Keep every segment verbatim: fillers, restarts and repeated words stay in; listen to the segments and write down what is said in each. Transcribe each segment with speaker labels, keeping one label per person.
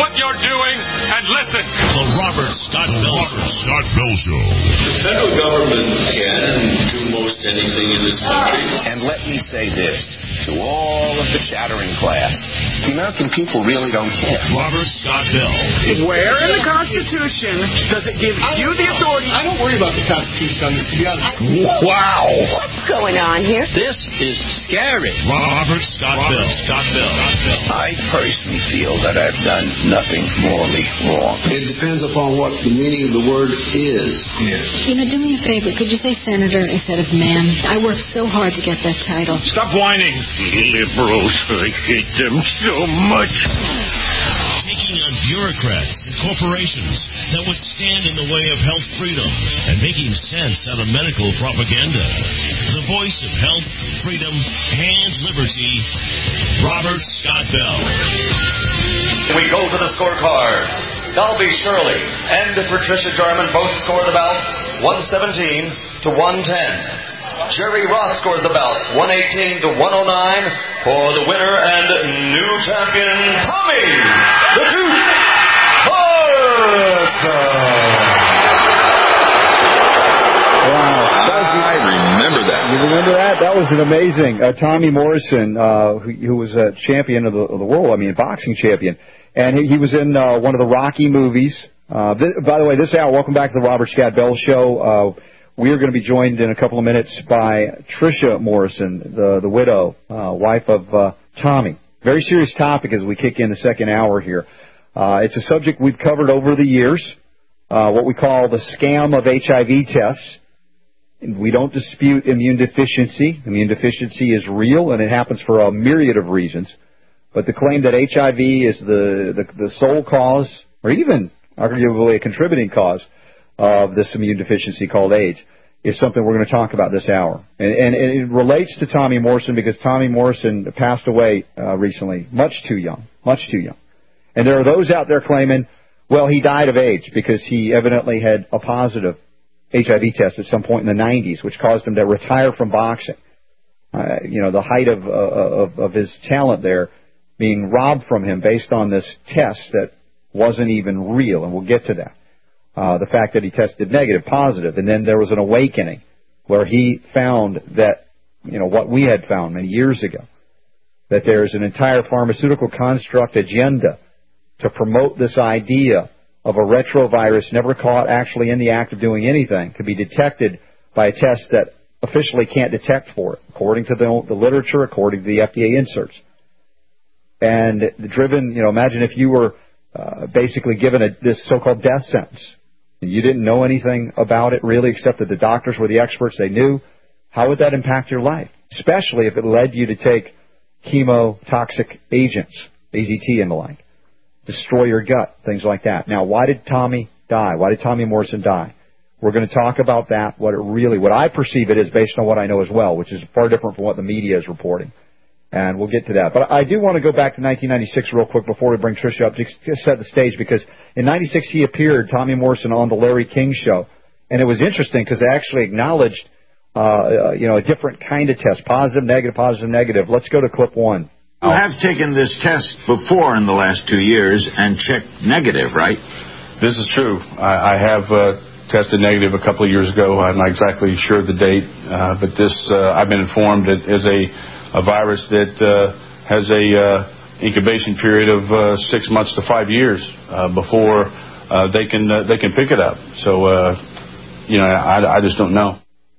Speaker 1: what you're doing and listen.
Speaker 2: The Robert Scott Bell Show. Scott Bell Show.
Speaker 3: The federal government can do most anything in this country.
Speaker 4: And let me say this to all of the chattering class. The American people really don't care.
Speaker 2: Robert Scott Bell.
Speaker 5: Where in the Constitution does it give you the authority?
Speaker 6: I don't worry about the Constitution on this, to be honest.
Speaker 2: Wow.
Speaker 7: What's going on here?
Speaker 8: This is scary.
Speaker 2: Robert Scott Robert Bell. Scott Bell.
Speaker 4: I personally feel that I've done nothing morally wrong.
Speaker 3: It depends upon what the meaning of the word is.
Speaker 6: Yes.
Speaker 9: You know, do me a favor. Could you say senator instead of man? I worked so hard to get that title.
Speaker 1: Stop whining. Liberals, I hate them so much.
Speaker 2: Taking on bureaucrats and corporations that would stand in the way of health freedom and making sense out of medical propaganda. The voice of health, freedom, and liberty, Robert Scott Bell.
Speaker 10: We go to the scorecards. Dalby Shirley and Patricia Jarman both score the bout one seventeen to one ten. Jerry Roth scores the bout one eighteen to one oh nine for the winner and new champion, Tommy the Duke Morrison.
Speaker 11: Wow.
Speaker 12: I remember that.
Speaker 11: You remember that? That was an amazing. Uh, Tommy Morrison, uh, who, who was a champion of the, of the world, I mean, a boxing champion. And he, he was in uh, one of the Rocky movies. Uh, th- by the way, this hour, welcome back to the Robert Scott Bell Show. Uh, we are going to be joined in a couple of minutes by Tricia Morrison, the, the widow, uh, wife of uh, Tommy. Very serious topic as we kick in the second hour here. Uh, it's a subject we've covered over the years, uh, what we call the scam of H I V tests. We don't dispute immune deficiency. Immune deficiency is real, and it happens for a myriad of reasons. But the claim that H I V is the, the, the sole cause, or even arguably a contributing cause, of this immune deficiency called AIDS, is something we're going to talk about this hour. And, and, and it relates to Tommy Morrison because Tommy Morrison passed away uh, recently, much too young, much too young. And there are those out there claiming, well, he died of AIDS because he evidently had a positive H I V test at some point in the nineties, which caused him to retire from boxing. Uh, you know, the height of, uh, of of his talent there being robbed from him based on this test that wasn't even real, and we'll get to that. Uh, the fact that he tested negative, positive, and then there was an awakening where he found that, you know, what we had found many years ago, that there's an entire pharmaceutical construct agenda to promote this idea of a retrovirus never caught actually in the act of doing anything could be detected by a test that officially can't detect for it, according to the, the literature, according to the F D A inserts. And driven, you know, imagine if you were uh, basically given a, this so-called death sentence. And you didn't know anything about it really, except that the doctors were the experts. They knew. How would that impact your life? Especially if it led you to take chemotoxic agents, A Z T and the like, destroy your gut, things like that. Now, why did Tommy die? Why did Tommy Morrison die? We're going to talk about that, what it really, what I perceive it is based on what I know as well, which is far different from what the media is reporting. And we'll get to that. But I do want to go back to nineteen ninety-six real quick before we bring Tricia up, just to set the stage, because in ninety-six he appeared, Tommy Morrison, on the Larry King Show. And it was interesting because they actually acknowledged, uh, you know, a different kind of test, positive, negative, positive, negative. Let's go to clip one.
Speaker 12: You have taken this test before in the last two years and checked negative, right?
Speaker 13: This is true. I, I have uh, tested negative a couple of years ago. I'm not exactly sure of the date, uh, but this uh, I've been informed it is a a virus that uh, has a uh, incubation period of uh, six months to five years uh, before uh, they can uh, they can pick it up. So, uh, you know, I, I just don't know.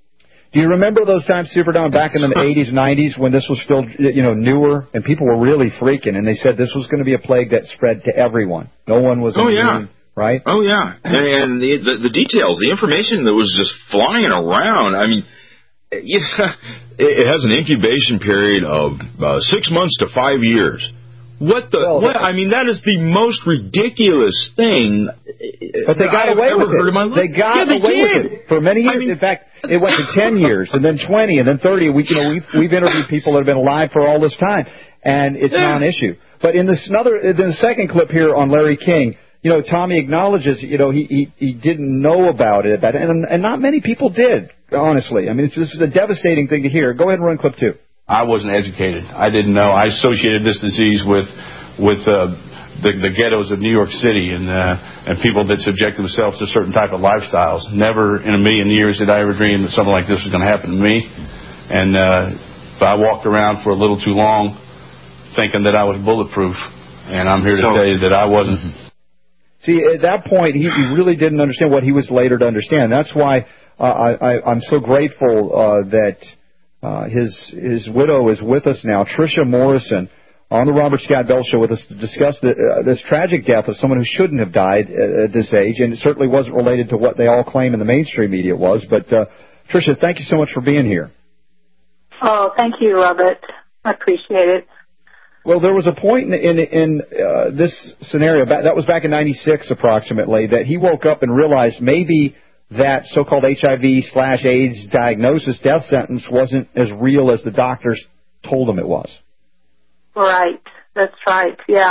Speaker 11: Do you remember those times, Superdome, back in the eighties, nineties, when this was still, you know, newer, and people were really freaking, and they said this was going to be a plague that spread to everyone. No one was
Speaker 12: oh,
Speaker 11: immune,
Speaker 12: yeah.
Speaker 11: right?
Speaker 12: Oh, yeah. And the, the, the details, the information that was just flying around, I mean, yeah, it has an incubation period of uh, six months to five years. What the? Well, what, I mean, that is the most ridiculous thing.
Speaker 11: But they got
Speaker 12: I've
Speaker 11: away
Speaker 12: ever
Speaker 11: with
Speaker 12: heard
Speaker 11: it.
Speaker 12: In my life.
Speaker 11: They got
Speaker 12: yeah, they
Speaker 11: away
Speaker 12: did.
Speaker 11: with it for many years. I mean, in fact, it went to ten years, and then twenty, and then thirty. We, you know, we've we've interviewed people that have been alive for all this time, and it's
Speaker 12: yeah.
Speaker 11: non-issue. But in this another, in the second clip here on Larry King, you know, Tommy acknowledges, you know, he he, he didn't know about it, and and not many people did. Honestly, I mean, it's, this is a devastating thing to hear. Go ahead and run clip two.
Speaker 13: I wasn't educated. I didn't know. I associated this disease with with uh, the, the ghettos of New York City and uh, and people that subject themselves to certain type of lifestyles. Never in a million years did I ever dream that something like this was going to happen to me. And uh, but I walked around for a little too long thinking that I was bulletproof, and I'm here to
Speaker 11: so,
Speaker 13: tell you that I wasn't.
Speaker 11: See, at that point, he, he really didn't understand what he was later to understand. That's why uh, I, I, I'm so grateful uh, that uh, his his widow is with us now, Tricia Morrison, on the Robert Scott Bell Show with us to discuss the, uh, this tragic death of someone who shouldn't have died at, at this age, and it certainly wasn't related to what they all claim in the mainstream media it was. But, uh, Tricia, thank you so much for being here.
Speaker 7: Oh, thank you, Robert. I appreciate it.
Speaker 11: Well, there was a point in, in, in uh, this scenario, that was back in ninety-six approximately, that he woke up and realized maybe that so-called H I V slash AIDS diagnosis death sentence wasn't as real as the doctors told him it was.
Speaker 7: Right. That's right. Yeah.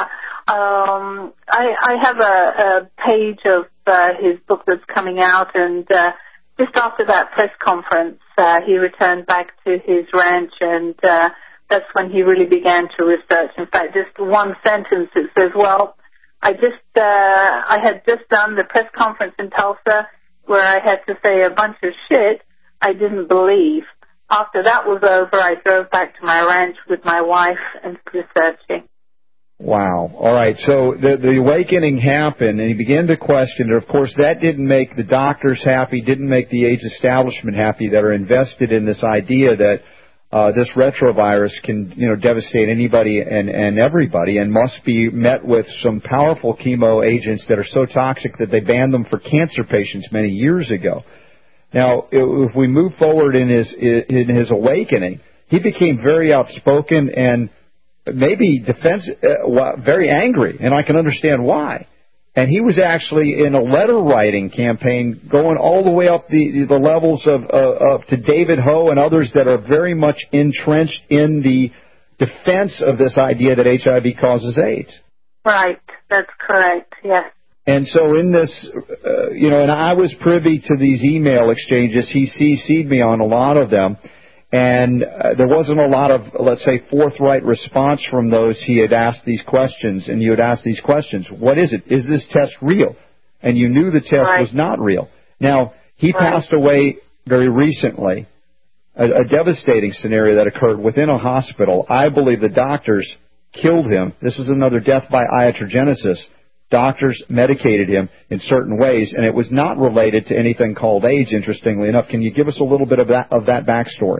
Speaker 7: Um, I, I have a, a page of uh, his book that's coming out, and uh, just after that press conference, uh, he returned back to his ranch, and uh, that's when he really began to research. In fact, just one sentence, it says, well, I just, uh, I had just done the press conference in Tulsa where I had to say a bunch of shit I didn't believe. After that was over, I drove back to my ranch with my wife and researching.
Speaker 11: Wow. All right. So the, the awakening happened, and he began to question it. Of course, that didn't make the doctors happy, didn't make the AIDS establishment happy that are invested in this idea that uh, this retrovirus can, you know, devastate anybody and, and everybody, and must be met with some powerful chemo agents that are so toxic that they banned them for cancer patients many years ago. Now, if we move forward in his in his awakening, he became very outspoken and maybe defense, uh, very angry, and I can understand why. And he was actually in a letter-writing campaign going all the way up the, the levels of uh, up to David Ho and others that are very much entrenched in the defense of this idea that H I V causes AIDS.
Speaker 7: Right, that's correct, yes.
Speaker 11: And so in this, uh, you know, and I was privy to these email exchanges. He C C'd me on a lot of them. And uh, there wasn't a lot of, let's say, forthright response from those he had asked these questions, and you had asked these questions. What is it? Is this test real? And you knew the test right. was not real. Now, he right. passed away very recently, a, a devastating scenario that occurred within a hospital. I believe the doctors killed him. This is another death by iatrogenesis. Doctors medicated him in certain ways, and it was not related to anything called AIDS, interestingly enough. Can you give us a little bit of that, of that backstory?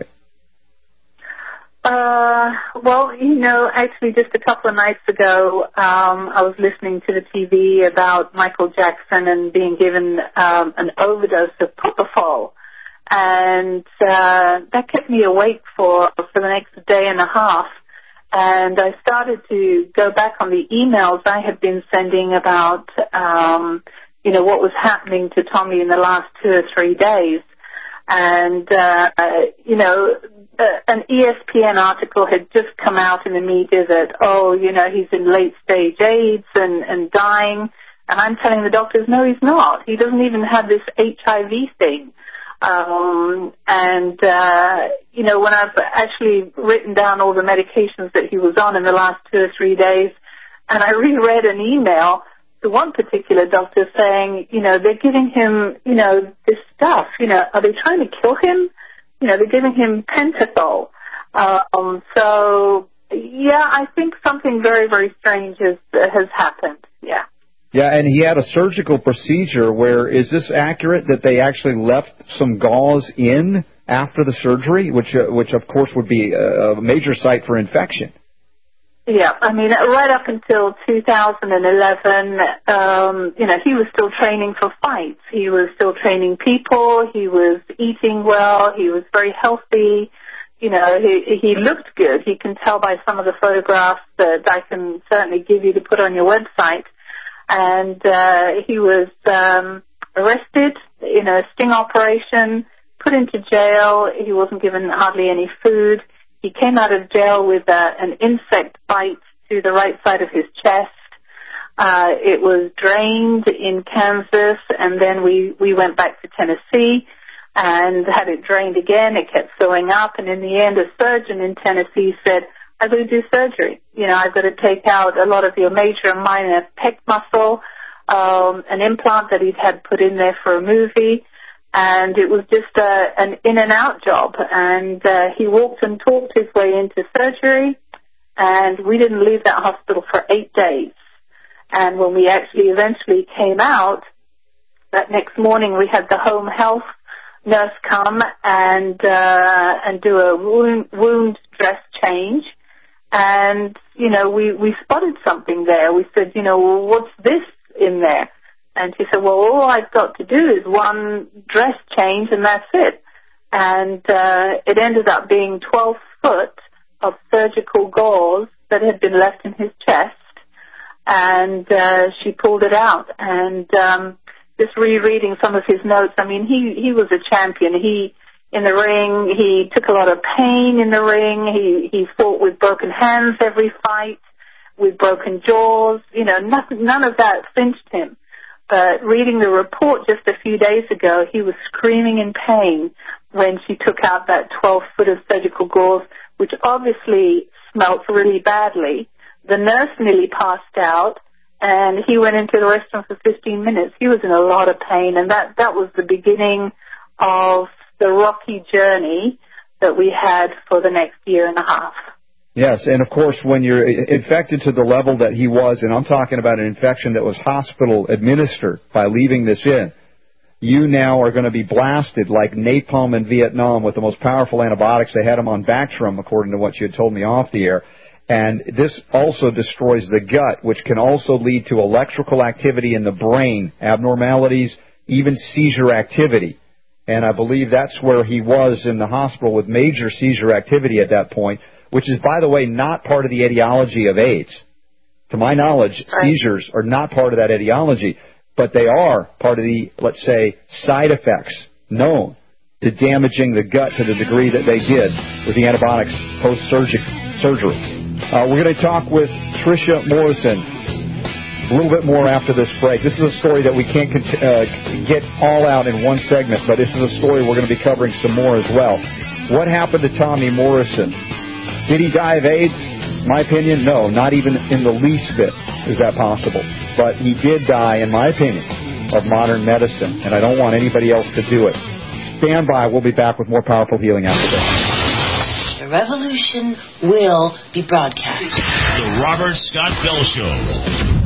Speaker 7: Uh, well, you know, actually just a couple of nights ago, um, I was listening to the T V about Michael Jackson and being given um, an overdose of propofol. And uh, that kept me awake for, for the next day and a half. And I started to go back on the emails I had been sending about, um, you know, what was happening to Tommy in the last two or three days. And, uh, you know, uh, an E S P N article had just come out in the media that, oh, you know, he's in late-stage AIDS and, and dying. And I'm telling the doctors, no, he's not. He doesn't even have this H I V thing. Um, and, uh, you know, when I've actually written down all the medications that he was on in the last two or three days, and I reread an email to one particular doctor saying, you know, they're giving him, you know, this stuff, you know, are they trying to kill him? You know, they're giving him pentothal. Um, so, yeah, I think something very, very strange has, has happened, yeah.
Speaker 11: Yeah, and he had a surgical procedure where, is this accurate that they actually left some gauze in after the surgery, which, uh, which of course would be a major site for infection?
Speaker 7: Yeah, I mean, right up until two thousand eleven, um, you know, he was still training for fights. He was still training people. He was eating well. He was very healthy. You know, he, he looked good. You can tell by some of the photographs that I can certainly give you to put on your website. And uh, he was um, arrested in a sting operation, put into jail. He wasn't given hardly any food. He came out of jail with uh, an insect bite to the right side of his chest. Uh, it was drained in Kansas, and then we, we went back to Tennessee and had it drained again. It kept sewing up, and in the end, a surgeon in Tennessee said, I've got to do surgery. You know, I've got to take out a lot of your major and minor pec muscle, um, an implant that he'd had put in there for a movie, and it was just uh, an in and out job. And uh, he walked and talked his way into surgery, and we didn't leave that hospital for eight days. And when we actually eventually came out, that next morning we had the home health nurse come and uh, and do a wound, wound dress change. And, you know, we, we spotted something there. We said, you know, well, what's this in there? And she said, well, all I've got to do is one dress change and that's it. And uh, it ended up being twelve foot of surgical gauze that had been left in his chest. And uh, she pulled it out. And um, just rereading some of his notes, I mean, he, he was a champion. He, in the ring, he took a lot of pain in the ring. He, he fought with broken hands every fight, with broken jaws. You know, nothing, none of that cinched him. But reading the report just a few days ago, he was screaming in pain when she took out that twelve foot of surgical gauze, which obviously smelt really badly. The nurse nearly passed out, and he went into the restroom for fifteen minutes. He was in a lot of pain, and that, that was the beginning of the rocky journey that we had for the next year and a half.
Speaker 11: Yes, and of course, when you're infected to the level that he was, and I'm talking about an infection that was hospital administered by leaving this in, you now are going to be blasted like napalm in Vietnam with the most powerful antibiotics. They had them on Bactrim, according to what you had told me off the air. And this also destroys the gut, which can also lead to electrical activity in the brain, abnormalities, even seizure activity. And I believe that's where he was in the hospital with major seizure activity at that point, which is, by the way, not part of the etiology of AIDS. To my knowledge, seizures are not part of that etiology, but they are part of the, let's say, side effects known to damaging the gut to the degree that they did with the antibiotics post-surgery. Uh, we're going to talk with Tricia Morrison a little bit more after this break. This is a story that we can't cont- uh, get all out in one segment, but this is a story we're going to be covering some more as well. What happened to Tommy Morrison? Did he die of AIDS? My opinion, no. Not even in the least bit is that possible. But he did die, in my opinion, of modern medicine, and I don't want anybody else to do it. Stand by. We'll be back with more Powerful Healing after this.
Speaker 8: The revolution will be broadcast.
Speaker 2: The Robert Scott Bell Show.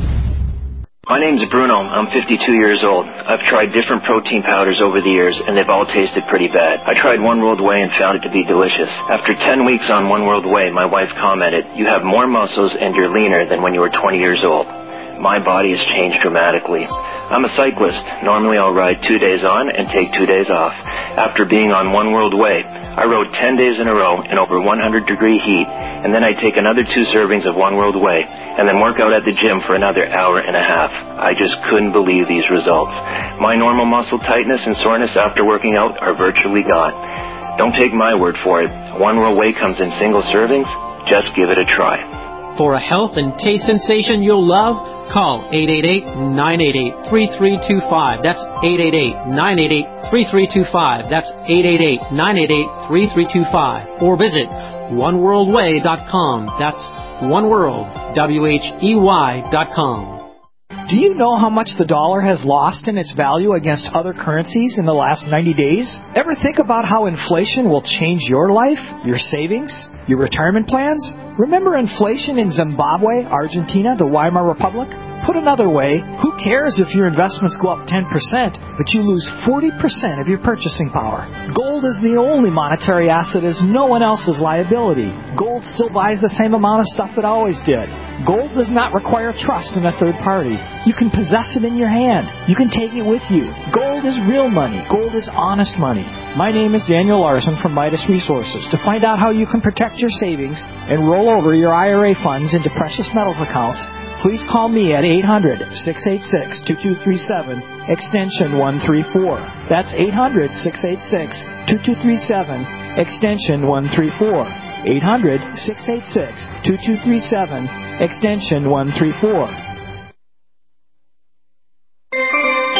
Speaker 14: My name's Bruno. I'm fifty-two years old. I've tried different protein powders over the years, and they've all tasted pretty bad. I tried One World Whey and found it to be delicious. After ten weeks on One World Whey, my wife commented, "You have more muscles and you're leaner than when you were twenty years old." My body has changed dramatically. I'm a cyclist. Normally I'll ride two days on and take two days off. After being on One World Whey, I rode ten days in a row in over one hundred degree heat, and then I take another two servings of One World Whey, and then work out at the gym for another hour and a half. I just couldn't believe these results. My normal muscle tightness and soreness after working out are virtually gone. Don't take my word for it. One World Whey comes in single servings. Just give it a try.
Speaker 15: For a health and taste sensation you'll love, call eight eight eight, nine eight eight, three three two five. That's eight eight eight, nine eight eight, three three two five. That's eight eight eight, nine eight eight, three three two five. Or visit one world way dot com. That's oneworld, W H E Y dot com.
Speaker 16: Do you know how much the dollar has lost in its value against other currencies in the last ninety days? Ever think about how inflation will change your life, your savings, your retirement plans? Remember inflation in Zimbabwe, Argentina, the Weimar Republic? Put another way, who cares if your investments go up ten percent, but you lose forty percent of your purchasing power? Gold is the only monetary asset as no one else's liability. Gold still buys the same amount of stuff it always did. Gold does not require trust in a third party. You can possess it in your hand. You can take it with you. Gold is real money. Gold is honest money. My name is Daniel Larson from Midas Resources. To find out how you can protect your savings and roll over your I R A funds into precious metals accounts, please call me at eight hundred, six eight six, two two three seven, extension one three four. That's eight hundred, six eight six, two two three seven, extension one three four. eight hundred, six eight six, two two three seven, extension one three four.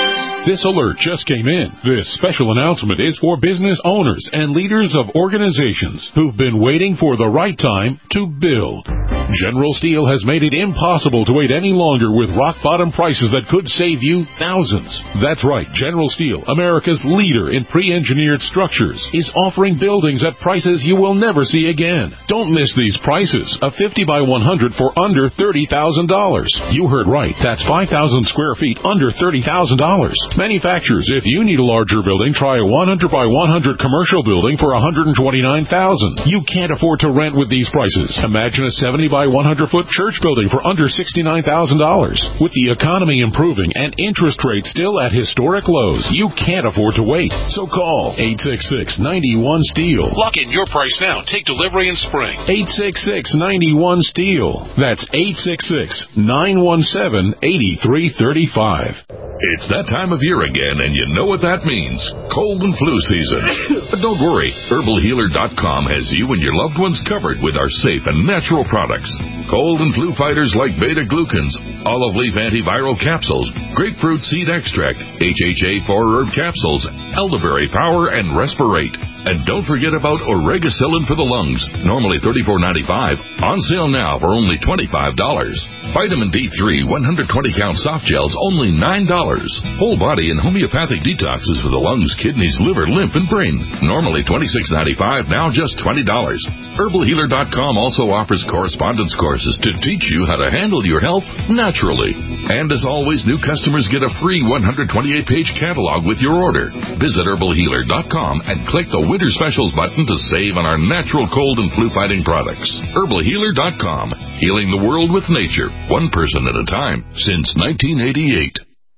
Speaker 17: This alert just came in. This special announcement is for business owners and leaders of organizations who've been waiting for the right time to build. General Steel has made it impossible to wait any longer with rock-bottom prices that could save you thousands. That's right. General Steel, America's leader in pre-engineered structures, is offering buildings at prices you will never see again. Don't miss these prices. A fifty by one hundred for under thirty thousand dollars. You heard right. That's five thousand square feet under thirty thousand dollars. Manufacturers, if you need a larger building, try a one hundred by one hundred commercial building for one hundred twenty-nine thousand dollars. You can't afford to rent with these prices. Imagine a seventy by one hundred foot church building for under sixty-nine thousand dollars. With the economy improving and interest rates still at historic lows, you can't afford to wait. So call eight six six, nine one, STEEL. Lock in your price now. Take delivery in spring. eight six six, nine one, STEEL. That's eight six six, nine one seven, eight three three five.
Speaker 18: It's that time of year again, and you know what that means. Cold and flu season. But don't worry. Herbal Healer dot com has you and your loved ones covered with our safe and natural products. Cold and flu fighters like beta-glucans, olive leaf antiviral capsules, grapefruit seed extract, H H A four herb capsules, elderberry power, and respirate. And don't forget about Oregacillin for the lungs, normally thirty-four ninety-five, on sale now for only twenty-five dollars. Vitamin D three one hundred twenty count soft gels, only nine dollars. Whole body and homeopathic detoxes for the lungs, kidneys, liver, lymph, and brain, normally twenty-six ninety-five, now just twenty dollars. Herbal Healer dot com also offers correspondence courses to teach you how to handle your health naturally. And as always, new customers get a free one hundred twenty-eight page catalog with your order. Visit Herbal Healer dot com and click the Winter Specials button to save on our natural cold and flu fighting products. Herbal Healer dot com, healing the world with nature, one person at a time, since nineteen eighty-eight.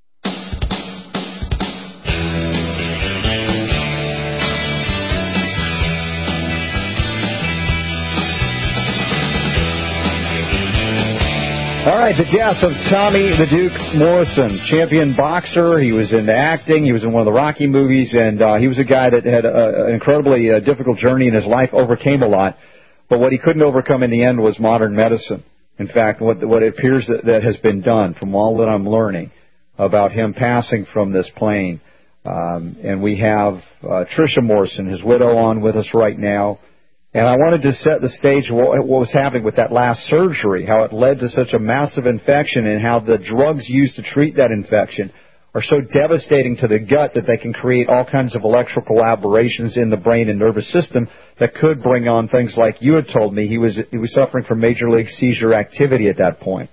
Speaker 11: All right, the death of Tommy the Duke Morrison, champion boxer. He was in acting. He was in one of the Rocky movies, and uh, he was a guy that had a, an incredibly uh, difficult journey in his life, overcame a lot. But what he couldn't overcome in the end was modern medicine. In fact, what, what it appears that, that has been done from all that I'm learning about him passing from this plane. Um, and we have uh, Tricia Morrison, his widow, on with us right now. And I wanted to set the stage of what, what was happening with that last surgery, how it led to such a massive infection, and how the drugs used to treat that infection are so devastating to the gut that they can create all kinds of electrical aberrations in the brain and nervous system that could bring on things like you had told me. He was he was suffering from major league seizure activity at that point.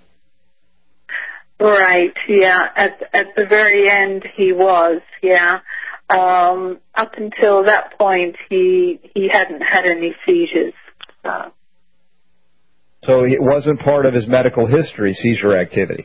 Speaker 7: Right, yeah. At at the very end, he was, yeah. Um, up until that point, he he hadn't had any seizures. So.
Speaker 11: so it wasn't part of his medical history, seizure activity?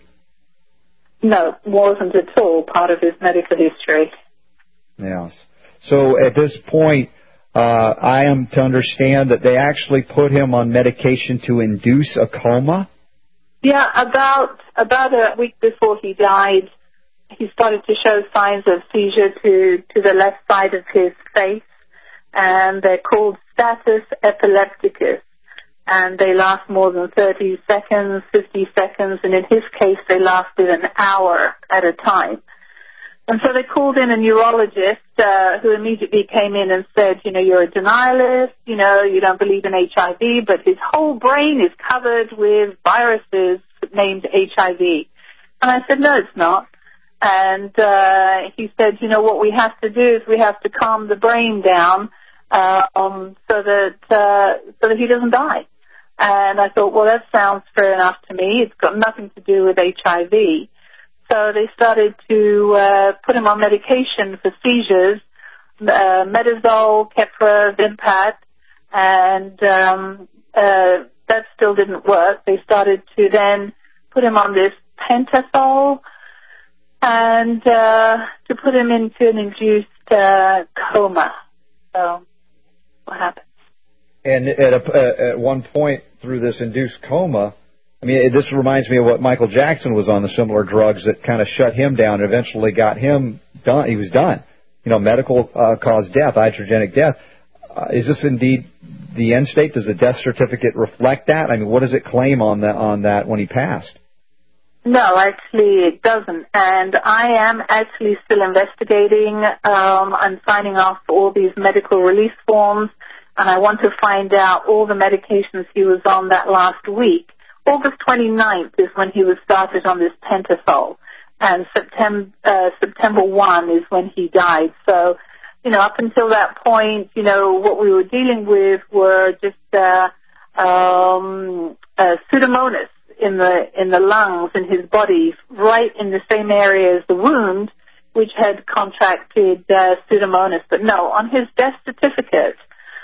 Speaker 7: No, wasn't at all part of his medical history.
Speaker 11: Yes. So at this point, uh, I am to understand that they actually put him on medication to induce a coma?
Speaker 7: Yeah, about about a week before he died, he started to show signs of seizure to, to the left side of his face, and they're called status epilepticus, and they last more than thirty seconds, fifty seconds, and in his case they lasted an hour at a time. And so they called in a neurologist uh, who immediately came in and said, you know, you're a denialist, you know, you don't believe in H I V, but his whole brain is covered with viruses named H I V. And I said, no, it's not. And uh, he said, you know, what we have to do is we have to calm the brain down uh, um, so that uh, so that he doesn't die. And I thought, well, that sounds fair enough to me. It's got nothing to do with H I V. So they started to uh, put him on medication for seizures, uh, Medazole, Keppra, Vimpat, and um, uh, that still didn't work. They started to then put him on this Pentasol, and uh, to put him into an induced uh, coma. So, what happened?
Speaker 11: And at, a, at one point through this induced coma, I mean, this reminds me of what Michael Jackson was on, the similar drugs that kind of shut him down and eventually got him done. He was done. You know, medical uh, caused death, iatrogenic death. Uh, is this indeed the end state? Does the death certificate reflect that? I mean, what does it claim on that, on that when he passed?
Speaker 7: No, actually it doesn't. And I am actually still investigating. Um, I'm signing off all these medical release forms, and I want to find out all the medications he was on that last week. August twenty-ninth is when he was started on this Pentothal, and September, uh, September first is when he died. So, you know, up until that point, you know, what we were dealing with were just uh, um, uh, Pseudomonas in the in the lungs in his body, right in the same area as the wound, which had contracted uh, Pseudomonas. But no, on his death certificate,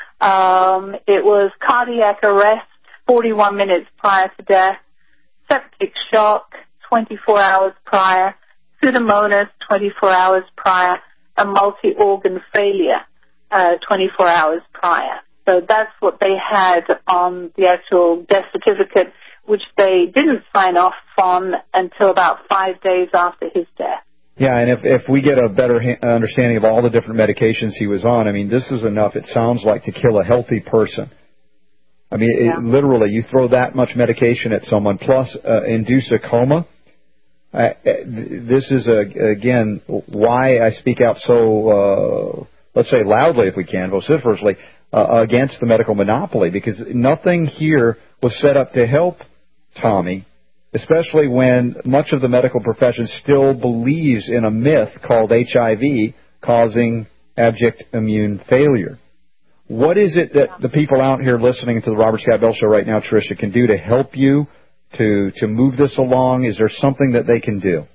Speaker 7: um, it was cardiac arrest forty-one minutes prior to death, septic shock twenty-four hours prior, Pseudomonas twenty-four hours prior, and multi-organ failure uh, twenty-four hours prior. So that's what they had on the actual death certificate, which they didn't sign off on until about five days after his death.
Speaker 11: Yeah, and if if we get a better ha- understanding of all the different medications he was on, I mean, this is enough, it sounds like, to kill a healthy person. I mean, yeah. it, literally, you throw that much medication at someone, plus uh, induce a coma. Uh, this is, a, again, why I speak out so, uh, let's say loudly if we can, vociferously, uh, against the medical monopoly, because nothing here was set up to help Tommy, especially when much of the medical profession still believes in a myth called H I V causing abject immune failure. What is it that the people out here listening to the Robert Scott Bell Show right now, Tricia, can do to help you to to move this along? Is there something that they can do?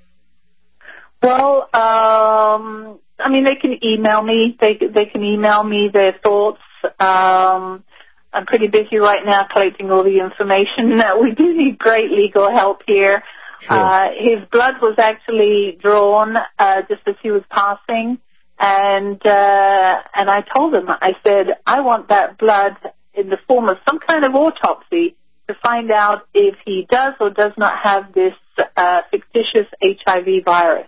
Speaker 7: Well, um, I mean, they can email me. They they can email me their thoughts. Um, I'm pretty busy right now collecting all the information. We do need great legal help here. Sure. Uh, his blood was actually drawn uh, just as he was passing. And uh, and I told him, I said, I want that blood in the form of some kind of autopsy to find out if he does or does not have this uh, fictitious H I V virus.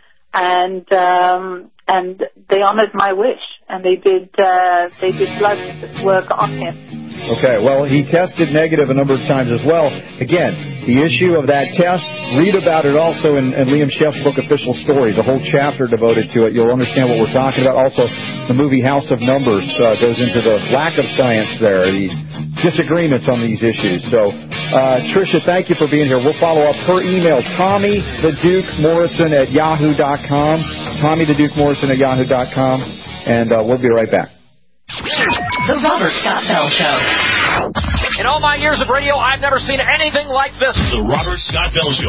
Speaker 7: And um, and they honored my wish, and they did uh, they did blood work on him.
Speaker 11: Okay, well, he tested negative a number of times as well. Again, the issue of that test, read about it also in, in Liam Sheff's book, Official Stories, a whole chapter devoted to it. You'll understand what we're talking about. Also, the movie House of Numbers uh, goes into the lack of science there, the disagreements on these issues. So, uh, Tricia, thank you for being here. We'll follow up her email, Tommy the Duke Morrison at yahoo dot com, Tommy the Duke Morrison at yahoo dot com, and uh, we'll be right back.
Speaker 19: The Robert Scott Bell Show. In all my years of radio, I've never seen anything like this.
Speaker 2: The Robert Scott Bell Show.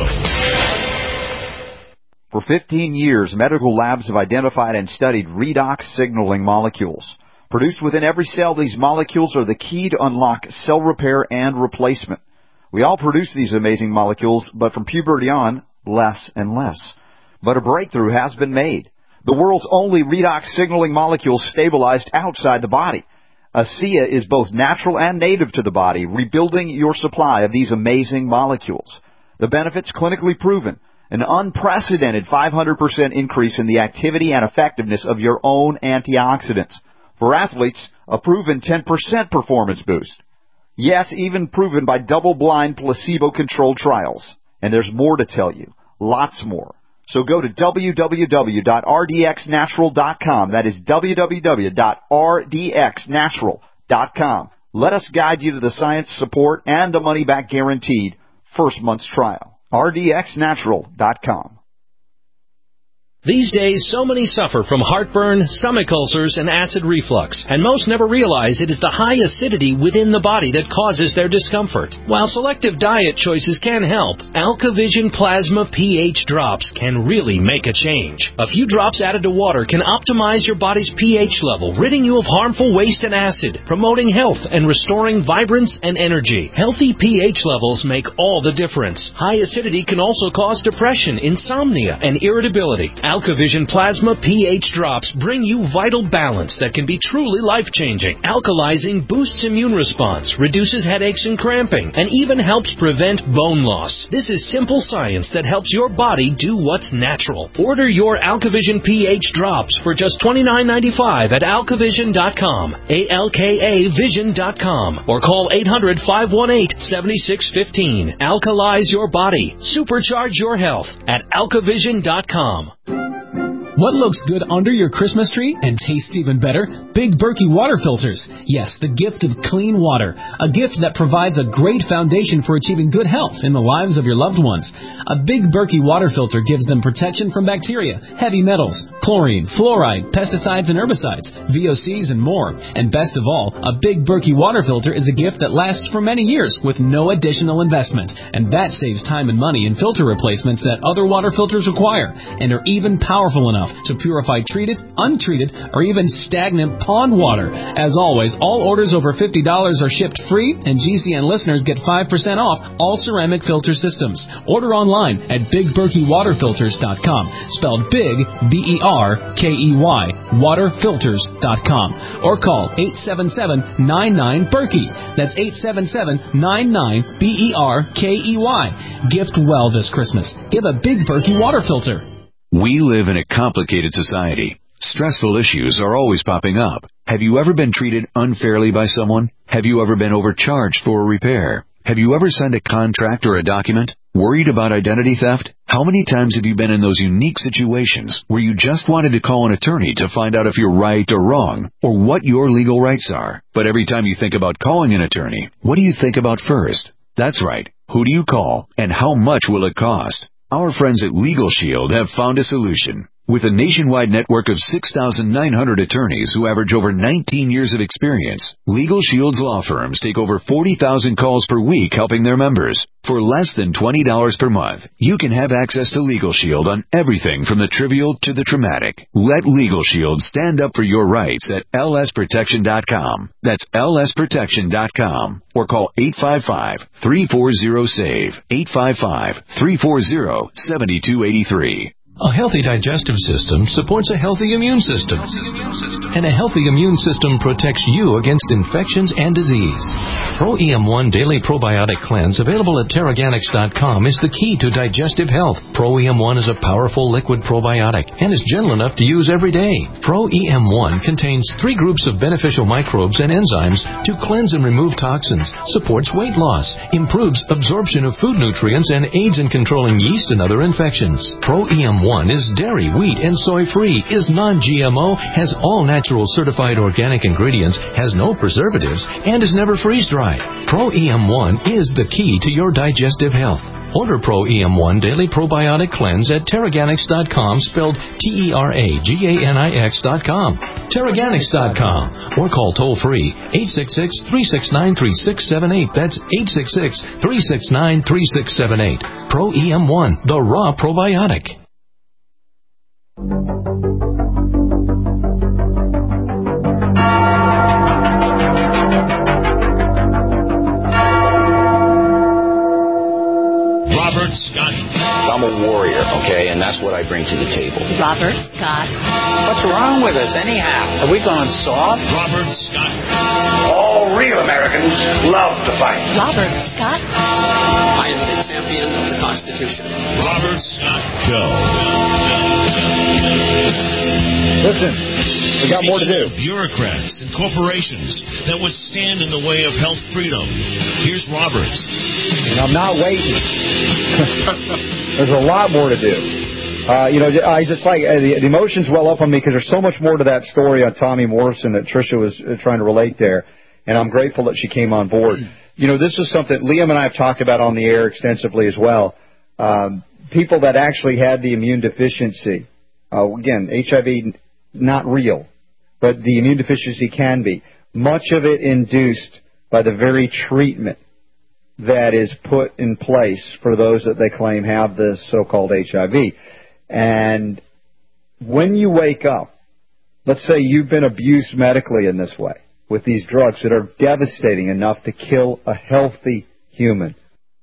Speaker 20: For fifteen years, medical labs have identified and studied redox signaling molecules. Produced within every cell, these molecules are the key to unlock cell repair and replacement. We all produce these amazing molecules, but from puberty on, less and less. But a breakthrough has been made. The world's only redox signaling molecule stabilized outside the body. ASEA is both natural and native to the body, rebuilding your supply of these amazing molecules. The benefits clinically proven. An unprecedented five hundred percent increase in the activity and effectiveness of your own antioxidants. For athletes, a proven ten percent performance boost. Yes, even proven by double-blind placebo-controlled trials. And there's more to tell you. Lots more. So go to w w w dot r d x natural dot com. That is w w w dot r d x natural dot com. Let us guide you to the science, support, and a money-back guaranteed first month's trial. r d x natural dot com.
Speaker 21: These days, so many suffer from heartburn, stomach ulcers, and acid reflux, and most never realize it is the high acidity within the body that causes their discomfort. While selective diet choices can help, AlkaVision Plasma pH drops can really make a change. A few drops added to water can optimize your body's pH level, ridding you of harmful waste and acid, promoting health and restoring vibrance and energy. Healthy pH levels make all the difference. High acidity can also cause depression, insomnia, and irritability. AlkaVision Plasma pH Drops bring you vital balance that can be truly life-changing. Alkalizing boosts immune response, reduces headaches and cramping, and even helps prevent bone loss. This is simple science that helps your body do what's natural. Order your AlkaVision pH Drops for just twenty-nine ninety-five at alkavision dot com, A L K A vision dot com, or call eight hundred, five one eight, seven six one five. Alkalize your body. Supercharge your health at alkavision dot com.
Speaker 5: What looks good under your Christmas tree and tastes even better? Big Berkey water filters. Yes, the gift of clean water. A gift that provides a great foundation for achieving good health in the lives of your loved ones. A Big Berkey water filter gives them protection from bacteria, heavy metals, chlorine, fluoride, pesticides and herbicides, V O Cs and more. And best of all, a Big Berkey water filter is a gift that lasts for many years with no additional investment. And that saves time and money in filter replacements that other water filters require and are even powerful enough to purify treated, untreated, or even stagnant pond water. As always, all orders over fifty dollars are shipped free, and G C N listeners get five percent off all ceramic filter systems. Order online at big berkey water filters dot com, spelled big, B E R K E Y, water filters dot com, or call eight seven seven, nine nine, Berkey. That's eight seven seven, nine nine, B E R K E Y. Gift well this Christmas. Give a Big Berkey water filter.
Speaker 22: We live in a complicated society. Stressful issues are always popping up. Have you ever been treated unfairly by someone? Have you ever been overcharged for a repair? Have you ever signed a contract or a document? Worried about identity theft? How many times have you been in those unique situations where you just wanted to call an attorney to find out if you're right or wrong, or what your legal rights are? But every time you think about calling an attorney, what do you think about first? That's right. Who do you call, and how much will it cost? Our friends at Legal Shield have found a solution. With a nationwide network of six thousand nine hundred attorneys who average over nineteen years of experience, Legal Shield's law firms take over forty thousand calls per week helping their members. For less than twenty dollars per month, you can have access to Legal Shield on everything from the trivial to the traumatic. Let Legal Shield stand up for your rights at L S protection dot com. That's L S protection dot com. Or call eight five five, three four zero, S A V E, eight five five, three four zero, seven two eight three.
Speaker 21: A healthy digestive system supports a healthy immune system. And a healthy immune system protects you against infections and disease. Pro E M one Daily Probiotic Cleanse, available at Teraganix dot com, is the key to digestive health. Pro E M one is a powerful liquid probiotic and is gentle enough to use every day. Pro E M one contains three groups of beneficial microbes and enzymes to cleanse and remove toxins, supports weight loss, improves absorption of food nutrients, and aids in controlling yeast and other infections. Pro E M one is dairy, wheat, and soy-free, is non-G M O, has all natural certified organic ingredients, has no preservatives, and is never freeze-dried. Pro E M one is the key to your digestive health. Order Pro E M one Daily Probiotic Cleanse at Teraganix dot com, spelled T E R A G A N I X dot com. Teraganix dot com. Or call toll-free eight six six, three six nine, three six seven eight. That's eight six six, three six nine, three six seven eight. Pro E M one, the raw probiotic.
Speaker 2: Robert Scott.
Speaker 4: I'm a warrior, okay, and that's what I bring to the table.
Speaker 8: Robert Scott.
Speaker 4: What's wrong with us, anyhow? Have we gone soft?
Speaker 2: Robert Scott.
Speaker 4: All real Americans love to fight.
Speaker 8: Robert Scott.
Speaker 23: I am the champion of the Constitution.
Speaker 2: Robert Scott.
Speaker 11: Go. Listen, we got more to do.
Speaker 2: Bureaucrats and corporations that would stand in the way of health freedom. Here's Robert.
Speaker 11: And I'm not waiting. There's a lot more to do. Uh, you know, I just like uh, the, the emotions well up on me because there's so much more to that story on Tommy Morrison that Tricia was uh, trying to relate there, and I'm grateful that she came on board. You know, this is something Liam and I have talked about on the air extensively as well. Um, people that actually had the immune deficiency. Uh, again, H I V not real, but the immune deficiency can be. Much of it induced by the very treatment that is put in place for those that they claim have this so-called H I V. And when you wake up, let's say you've been abused medically in this way with these drugs that are devastating enough to kill a healthy human.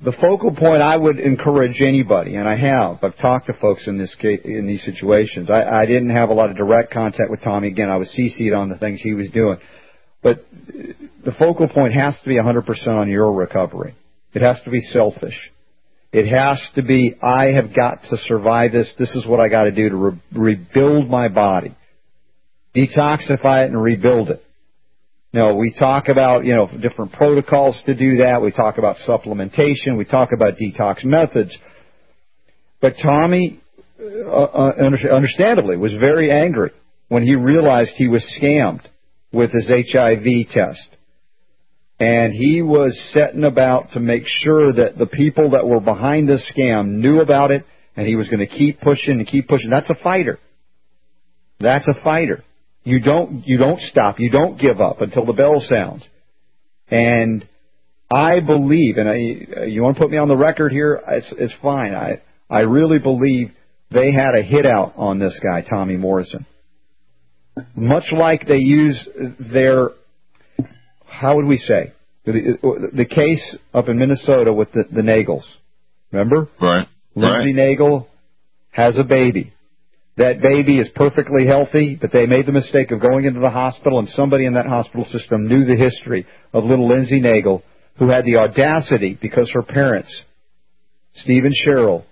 Speaker 11: the focal point I would encourage anybody, and I have, I've talked to folks in this case, in these situations. I, I didn't have a lot of direct contact with Tommy. Again, I was C C'd on the things he was doing. But the focal point has to be one hundred percent on your recovery. It has to be selfish. It has to be, I have got to survive this. This is what I got to do to re- rebuild my body. Detoxify it and rebuild it. No, we talk about, you know, different protocols to do that. We talk about supplementation. We talk about detox methods. But Tommy, uh, understandably, was very angry when he realized he was scammed with his H I V test. And he was setting about to make sure that the people that were behind this scam knew about it, and he was going to keep pushing and keep pushing. That's a fighter. That's a fighter. You don't you don't stop. You don't give up until the bell sounds. And I believe, and I, you want to put me on the record here, it's, it's fine. I, I really believe they had a hit out on this guy, Tommy Morrison. Much like they use their, how would we say, the, the case up in Minnesota with the, the Nagels. Remember?
Speaker 12: Right.
Speaker 11: Lindsay
Speaker 12: right.
Speaker 11: Nagel has a baby. That baby is perfectly healthy, but they made the mistake of going into the hospital, and somebody in that hospital system knew the history of little Lindsay Nagel, who had the audacity, because her parents, Steve and Cheryl,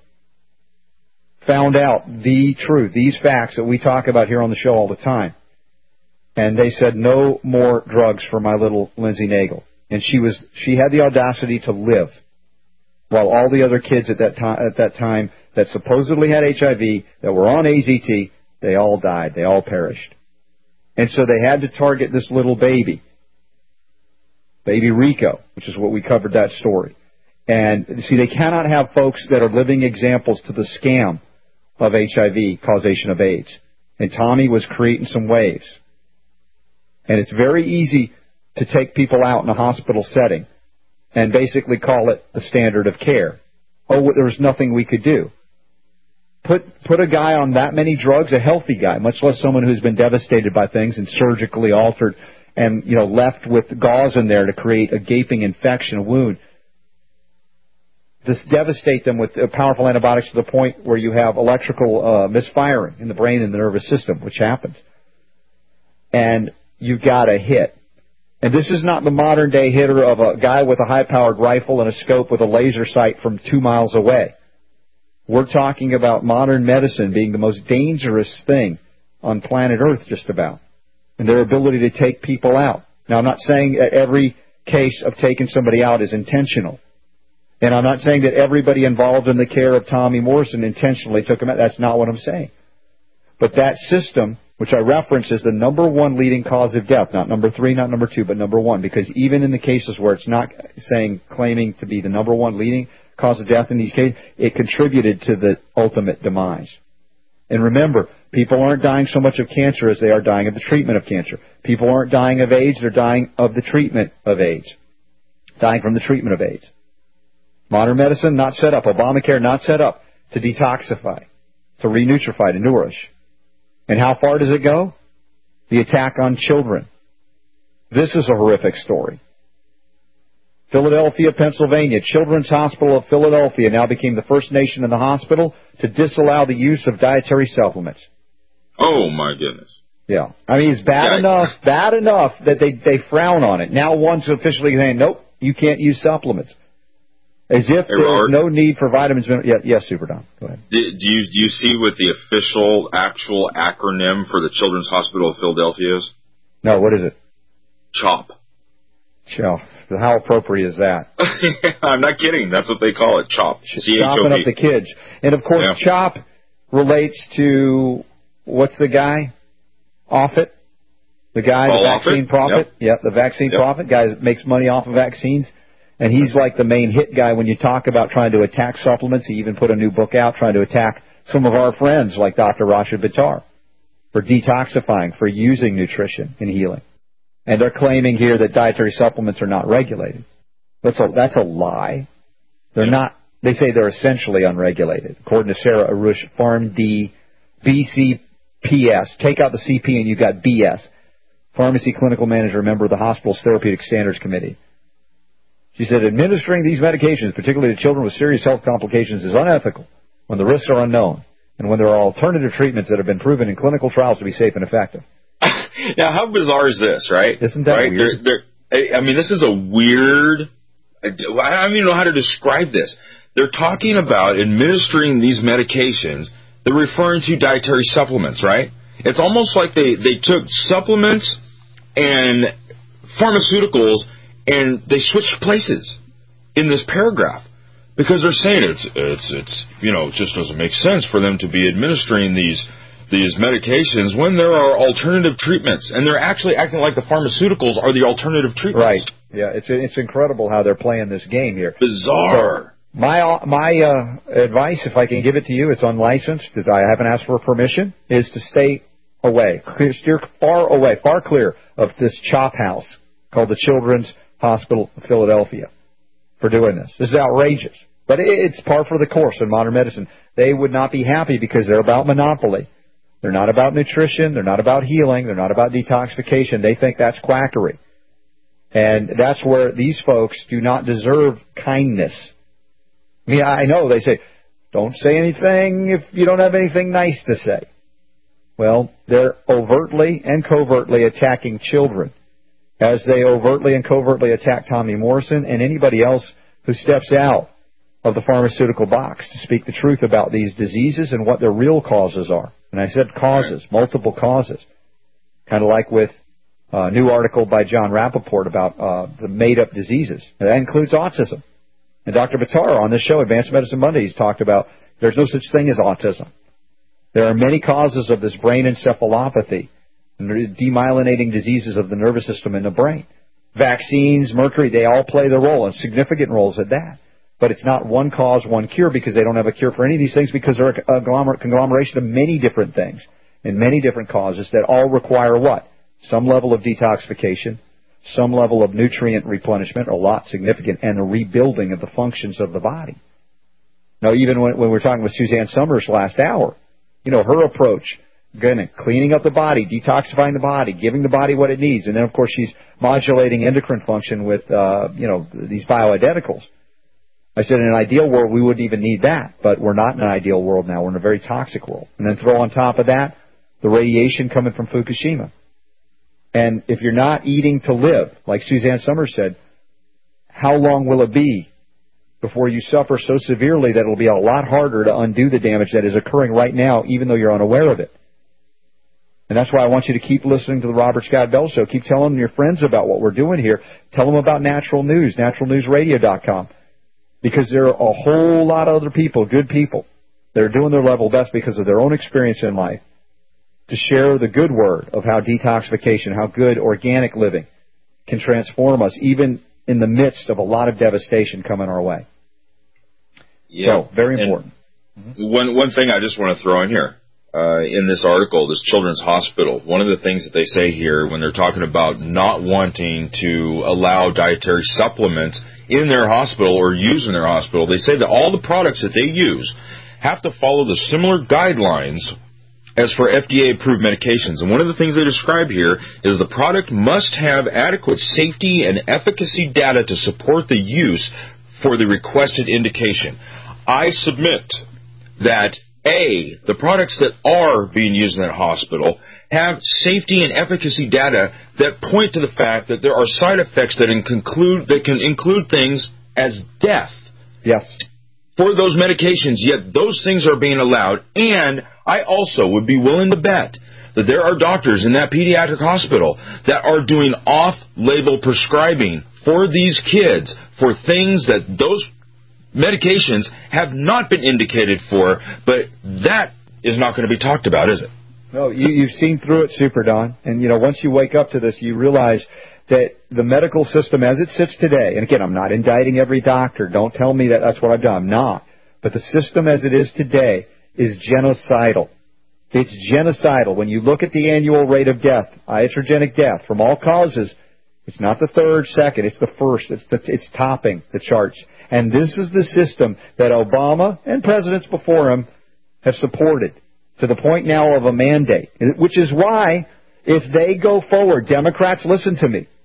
Speaker 11: found out the truth, these facts that we talk about here on the show all the time. And they said, no more drugs for my little Lindsay Nagel. And she was, she had the audacity to live, while all the other kids at that time, at that time that supposedly had H I V, that were on A Z T, they all died. They all perished. And so they had to target this little baby, baby Rico, which is what we covered that story. And see, they cannot have folks that are living examples to the scam of H I V, causation of AIDS. And Tommy was creating some waves. And it's very easy to take people out in a hospital setting and basically call it the standard of care. Oh, there was nothing we could do. Put put a guy on that many drugs, a healthy guy, much less someone who's been devastated by things and surgically altered and, you know, left with gauze in there to create a gaping infection, a wound. Just devastate them with powerful antibiotics to the point where you have electrical uh, misfiring in the brain and the nervous system, which happens. And you've got a hit. And this is not the modern-day hitter of a guy with a high-powered rifle and a scope with a laser sight from two miles away. We're talking about modern medicine being the most dangerous thing on planet Earth, just about, and their ability to take people out. Now, I'm not saying that every case of taking somebody out is intentional, and I'm not saying that everybody involved in the care of Tommy Morrison intentionally took him out. That's not what I'm saying. But that system, which I reference, is the number one leading cause of death, not number three, not number two, but number one, because even in the cases where it's not saying, claiming to be the number one leading cause of death in these cases, it contributed to the ultimate demise. And remember, people aren't dying so much of cancer as they are dying of the treatment of cancer. People aren't dying of AIDS, they're dying of the treatment of AIDS. Dying from the treatment of AIDS. Modern medicine not set up, Obamacare not set up to detoxify, to renutrify, to nourish. And how far does it go? The attack on children. This is a horrific story. Philadelphia, Pennsylvania. Children's Hospital of Philadelphia now became the first nation in the hospital to disallow the use of dietary supplements.
Speaker 12: Oh, my goodness.
Speaker 11: Yeah. I mean, it's bad yeah. enough, bad enough that they, they frown on it. Now one's officially saying, nope, you can't use supplements. As if hey, there's no need for vitamins. Yeah, yes, Super Don. Go ahead.
Speaker 12: Do, do, you, do you see what the official, actual acronym for the Children's Hospital of Philadelphia is?
Speaker 11: No, what is it?
Speaker 12: CHOP.
Speaker 11: CHOP. How appropriate is that?
Speaker 12: I'm not kidding. That's what they call it, CHOP. C H O P.
Speaker 11: Chopping up the kids. And, of course, yeah. CHOP relates to, what's the guy? Offit? The guy,
Speaker 12: Paul
Speaker 11: the vaccine
Speaker 12: Offit?
Speaker 11: prophet?
Speaker 12: Yep.
Speaker 11: Yeah, the vaccine yep. prophet. Guy that makes money off of vaccines. And he's like the main hit guy when you talk about trying to attack supplements. He even put a new book out trying to attack some of our friends like Doctor Rashid Bittar for detoxifying, for using nutrition and healing. And they're claiming here that dietary supplements are not regulated. That's a, that's a lie. They're not. They say they're essentially unregulated. According to Sarah Arush, PharmD, B C P S. Take out the C P and you've got B S. Pharmacy Clinical Manager, member of the Hospital's Therapeutic Standards Committee. She said, administering these medications, particularly to children with serious health complications, is unethical when the risks are unknown and when there are alternative treatments that have been proven in clinical trials to be safe and effective.
Speaker 12: Now, how bizarre is this, right?
Speaker 11: Isn't that
Speaker 12: right?
Speaker 11: weird?
Speaker 12: They're, they're, I mean, this is a weird... I don't even know how to describe this. They're talking about administering these medications. They're referring to dietary supplements, right? It's almost like they, they took supplements and pharmaceuticals and they switched places in this paragraph because they're saying it's it's it's you know, it just doesn't make sense for them to be administering these these medications when there are alternative treatments, and they're actually acting like the pharmaceuticals are the alternative treatments.
Speaker 11: Right. Yeah, it's it's incredible how they're playing this game here.
Speaker 12: Bizarre.
Speaker 11: So my my uh, advice, if I can give it to you, it's unlicensed, because I haven't asked for permission, is to stay away, clear, steer far away, far clear of this chop house called the Children's Hospital of Philadelphia for doing this. This is outrageous. But it's par for the course in modern medicine. They would not be happy because they're about monopoly. They're not about nutrition. They're not about healing. They're not about detoxification. They think that's quackery. And that's where these folks do not deserve kindness. I mean, I know they say, don't say anything if you don't have anything nice to say. Well, they're overtly and covertly attacking children, as they overtly and covertly attack Tommy Morrison and anybody else who steps out of the pharmaceutical box to speak the truth about these diseases and what their real causes are. And I said causes, multiple causes. Kind of like with a new article by John Rappaport about uh, the made-up diseases. And that includes autism. And Doctor Batara on this show, Advanced Medicine Monday, he's talked about there's no such thing as autism. There are many causes of this brain encephalopathy, demyelinating diseases of the nervous system in the brain. Vaccines, mercury, they all play their role, and significant roles at that. But it's not one cause, one cure, because they don't have a cure for any of these things, because they're a conglomeration of many different things and many different causes that all require what? Some level of detoxification, some level of nutrient replenishment, a lot significant, and a rebuilding of the functions of the body. Now, even when, when we were talking with Suzanne Summers last hour, you know, her approach, again, cleaning up the body, detoxifying the body, giving the body what it needs, and then, of course, she's modulating endocrine function with, uh, you know, these bioidenticals. I said in an ideal world, we wouldn't even need that, but we're not in an ideal world now. We're in a very toxic world. And then throw on top of that the radiation coming from Fukushima. And if you're not eating to live, like Suzanne Summers said, how long will it be before you suffer so severely that it'll be a lot harder to undo the damage that is occurring right now, even though you're unaware of it? And that's why I want you to keep listening to the Robert Scott Bell Show. Keep telling your friends about what we're doing here. Tell them about Natural News, natural news radio dot com. Because there are a whole lot of other people, good people, that are doing their level best because of their own experience in life to share the good word of how detoxification, how good organic living can transform us, even in the midst of a lot of devastation coming our way.
Speaker 12: Yeah.
Speaker 11: So, very important.
Speaker 12: Mm-hmm. One, one thing I just want to throw in here. Uh, in this article, this Children's Hospital, one of the things that they say here when they're talking about not wanting to allow dietary supplements in their hospital or use in their hospital, they say that all the products that they use have to follow the similar guidelines as for F D A-approved medications. And one of the things they describe here is the product must have adequate safety and efficacy data to support the use for the requested indication. I submit that A, the products that are being used in that hospital have safety and efficacy data that point to the fact that there are side effects that, conclude, that can include things as death.
Speaker 11: Yes.
Speaker 12: For those medications, yet those things are being allowed. And I also would be willing to bet that there are doctors in that pediatric hospital that are doing off-label prescribing for these kids for things that those medications have not been indicated for, but that is not going to be talked about, is it?
Speaker 11: No, you, you've seen through it, Super Don. And, you know, once you wake up to this, you realize that the medical system as it sits today, and again, I'm not indicting every doctor. Don't tell me that that's what I've done. I'm not. But the system as it is today is genocidal. It's genocidal. When you look at the annual rate of death, iatrogenic death from all causes, it's not the third, second. It's the first. It's the, it's topping the charts. And this is the system that Obama and presidents before him have supported to the point now of a mandate, which is why if they go forward, Democrats, listen to me.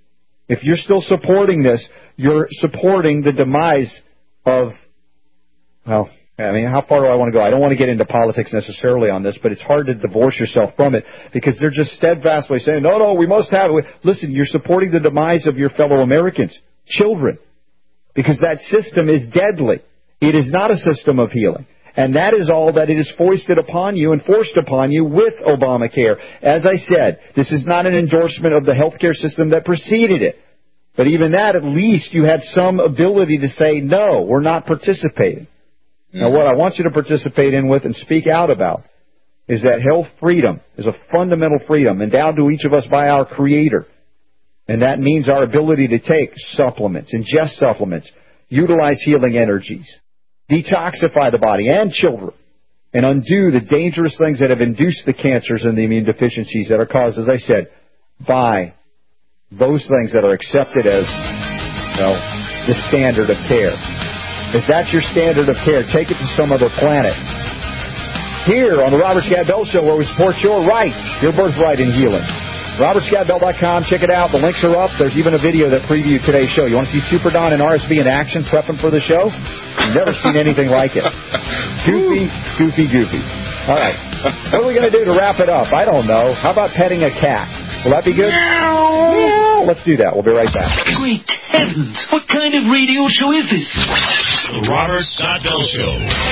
Speaker 11: If you're still supporting this, you're supporting the demise of, well, I mean, how far do I want to go? I don't want to get into politics necessarily on this, but it's hard to divorce yourself from it because they're just steadfastly saying, no, no, we must have it. Listen, you're supporting the demise of your fellow Americans, children, because that system is deadly. It is not a system of healing. And that is all that it is foisted upon you and forced upon you with Obamacare. As I said, this is not an endorsement of the healthcare system that preceded it. But even that, at least you had some ability to say, no, we're not participating. Now, what I want you to participate in with and speak out about is that health freedom is a fundamental freedom endowed to each of us by our Creator. And that means our ability to take supplements, ingest supplements, utilize healing energies, detoxify the body and children, and undo the dangerous things that have induced the cancers and the immune deficiencies that are caused, as I said, by those things that are accepted as, you know, the standard of care. If that's your standard of care, take it to some other planet. Here on the Robert Scott Bell Show, where we support your rights, your birthright in healing. Robert Scott Bell dot com, check it out. The links are up. There's even a video that previewed today's show. You want to see Super Don and R S V in action prepping for the show? You've never seen anything like it. Goofy, goofy, goofy. All right. What are we going to do to wrap it up? I don't know. How about petting a cat? Will that be good? Meow. Let's do that. We'll be right back.
Speaker 3: Great heavens! What kind of radio show is this?
Speaker 2: The Robert Scott Bell Show.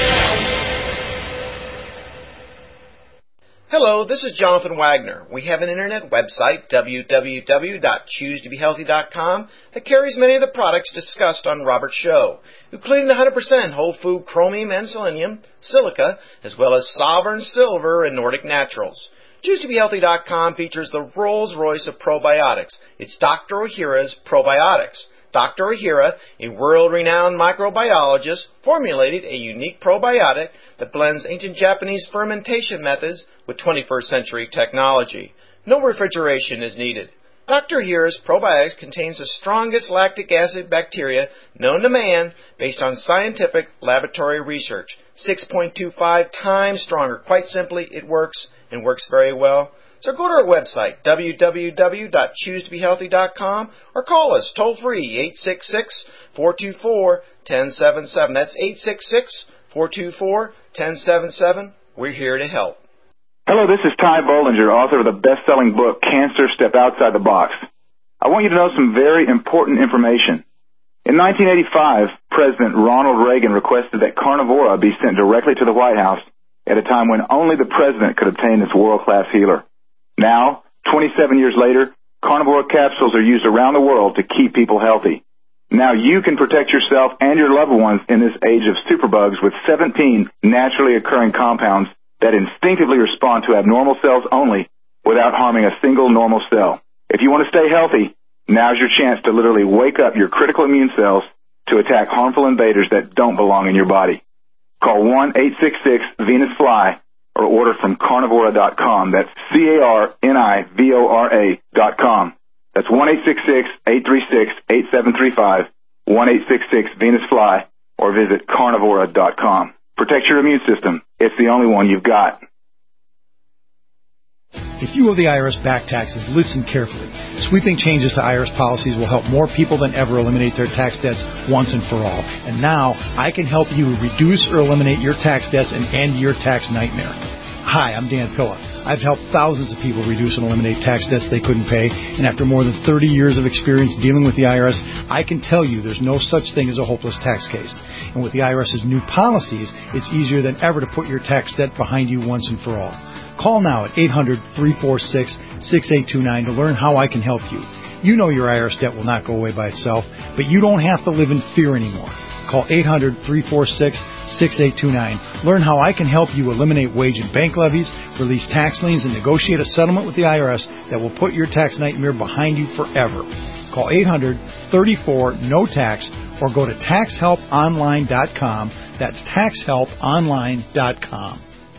Speaker 6: Hello, this is Jonathan Wagner. We have an internet website, w w w dot choose to be healthy dot com, that carries many of the products discussed on Robert's show, including one hundred percent whole food chromium and selenium, silica, as well as Sovereign Silver and Nordic Naturals. choose to be healthy dot com features the Rolls-Royce of probiotics. It's Doctor Ohhira's Probiotics. Doctor Ohhira, a world-renowned microbiologist, formulated a unique probiotic that blends ancient Japanese fermentation methods with twenty-first century technology. No refrigeration is needed. Doctor Ohhira's Probiotics contains the strongest lactic acid bacteria known to man based on scientific laboratory research. six point two five times stronger. Quite simply, it works and works very well. So go to our website, w w w dot choose to be healthy dot com, or call us toll-free, eight six six, four two four, one zero seven seven. That's eight six six, four two four, one zero seven seven. We're here to help.
Speaker 9: Hello, this is Ty Bollinger, author of the best-selling book, Cancer, Step Outside the Box. I want you to know some very important information. In nineteen eighty-five, President Ronald Reagan requested that Carnivora be sent directly to the White House at a time when only the president could obtain this world-class healer. Now, twenty-seven years later, Carnivora capsules are used around the world to keep people healthy. Now you can protect yourself and your loved ones in this age of superbugs with seventeen naturally occurring compounds that instinctively respond to abnormal cells only without harming a single normal cell. If you want to stay healthy, now's your chance to literally wake up your critical immune cells to attack harmful invaders that don't belong in your body. Call one eight six six Venus Fly or order from carnivora dot com. That's C A R N I V O R A dot com. That's one eight six six, eight three six, eight seven three five, one eight six six Venus Fly, or visit carnivora dot com. Protect your immune system. It's the only one you've got.
Speaker 24: If you owe the I R S back taxes, listen carefully. Sweeping changes to I R S policies will help more people than ever eliminate their tax debts once and for all. And now, I can help you reduce or eliminate your tax debts and end your tax nightmare. Hi, I'm Dan Pilla. I've helped thousands of people reduce and eliminate tax debts they couldn't pay, and after more than thirty years of experience dealing with the I R S, I can tell you there's no such thing as a hopeless tax case. And with the IRS's new policies, it's easier than ever to put your tax debt behind you once and for all. Call now at eight hundred, three four six, six eight two nine to learn how I can help you. You know your I R S debt will not go away by itself, but you don't have to live in fear anymore. Call eight hundred, three four six, six eight two nine. Learn how I can help you eliminate wage and bank levies, release tax liens, and negotiate a settlement with the I R S that will put your tax nightmare behind you forever. Call eight hundred, three four, N O T A X or go to tax help online dot com. That's tax help online dot com.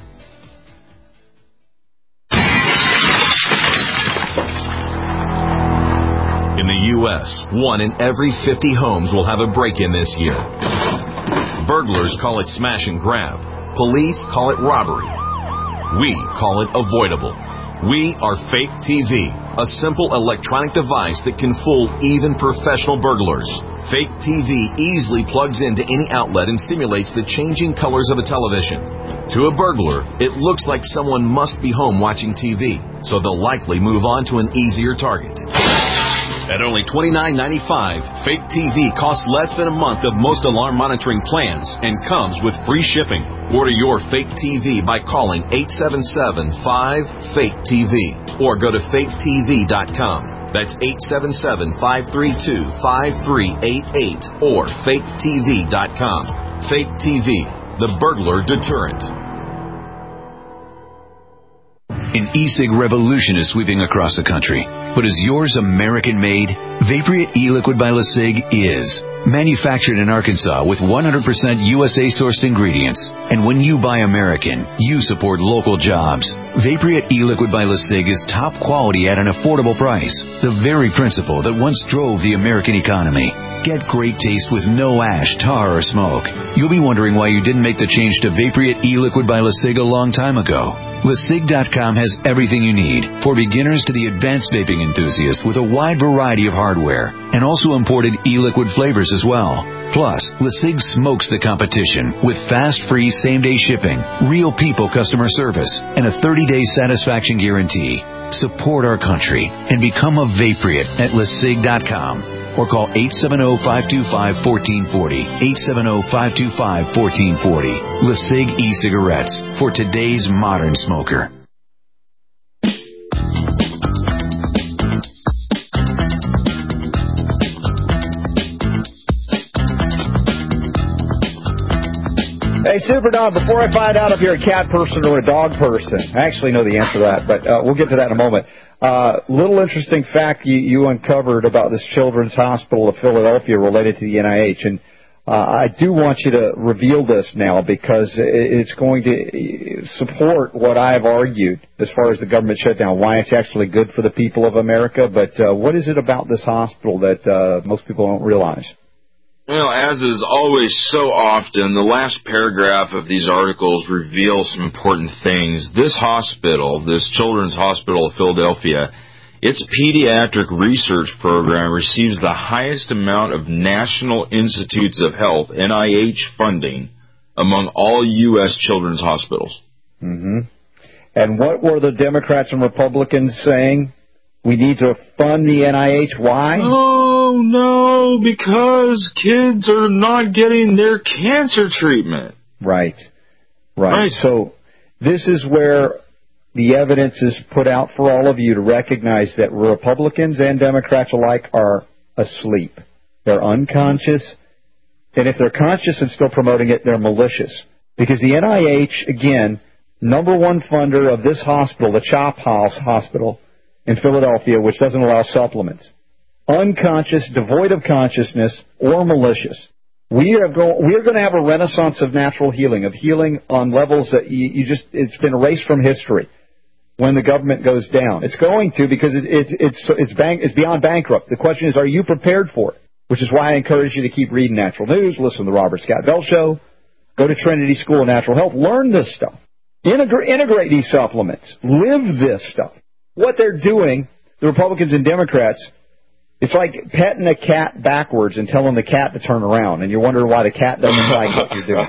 Speaker 2: In the U S, one in every fifty homes will have a break-in this year. Burglars call it smash and grab. Police call it robbery. We call it avoidable. We are Fake T V.
Speaker 1: a simple electronic device that can fool even professional burglars. Fake T V easily plugs into any outlet and simulates the changing colors of a television. To a burglar, it looks like someone must be home watching T V, so they'll likely move on to an easier target. At only twenty-nine ninety-five, Fake T V costs less than a month of most alarm monitoring plans and comes with free shipping. Order your Fake T V by calling eight seven seven, five, fake T V or go to fake T V dot com. That's eight seven seven, five three two, five three eight eight or fake T V dot com. Fake T V, the burglar deterrent.
Speaker 22: An e-cig revolution is sweeping across the country. But is yours American-made? Vaporeat e-liquid by LeSig is. Manufactured in Arkansas with one hundred percent U S A-sourced ingredients. And when you buy American, you support local jobs. Vaporeat e-liquid by LeSig is top quality at an affordable price. The very principle that once drove the American economy. Get great taste with no ash, tar, or smoke. You'll be wondering why you didn't make the change to Vaporeat e-liquid by LeSig a long time ago. LeSig dot com has everything you need, for beginners to the advanced vaping enthusiast, with a wide variety of hardware, and also imported e-liquid flavors as well. Plus, LeSig smokes the competition with fast, free, same-day shipping, real people customer service, and a thirty-day satisfaction guarantee. Support our country and become a Vaporeat at LeSig dot com. Or call eight seven zero, five two five, one four four zero, eight seven zero, five two five, one four four zero. LeSig e-cigarettes for today's modern smoker.
Speaker 11: Hey, Super Don, before I find out if you're a cat person or a dog person, I actually know the answer to that, but uh, we'll get to that in a moment. Uh, little interesting fact you, you uncovered about this Children's Hospital of Philadelphia related to the N I H, and uh, I do want you to reveal this now because it's going to support what I've argued as far as the government shutdown, why it's actually good for the people of America. But uh, what is it about this hospital that uh, most people don't realize?
Speaker 12: Well, as is always so often, the last paragraph of these articles reveals some important things. This hospital, this Children's Hospital of Philadelphia, its pediatric research program receives the highest amount of National Institutes of Health, N I H, funding among all U S children's hospitals.
Speaker 11: Mm-hmm. And what were the Democrats and Republicans saying? We need to fund the N I H. Why?
Speaker 12: Oh, no, because kids are not getting their cancer treatment.
Speaker 11: Right. Right. Right. So this is where the evidence is put out for all of you to recognize that Republicans and Democrats alike are asleep. They're unconscious. And if they're conscious and still promoting it, they're malicious. Because the N I H, again, number one funder of this hospital, the Chop House Hospital in Philadelphia, which doesn't allow supplements. Unconscious, devoid of consciousness, or malicious. We are, go- we are going to have a renaissance of natural healing, of healing on levels that you, you just, it's been erased from history when the government goes down. It's going to because it, it's, it's, it's, bank, it's beyond bankrupt. The question is, are you prepared for it? Which is why I encourage you to keep reading Natural News, listen to the Robert Scott Bell Show, go to Trinity School of Natural Health, learn this stuff. Integra- integrate these supplements. Live this stuff. What they're doing, the Republicans and Democrats, it's like petting a cat backwards and telling the cat to turn around, and you're wondering why the cat doesn't like what you're doing.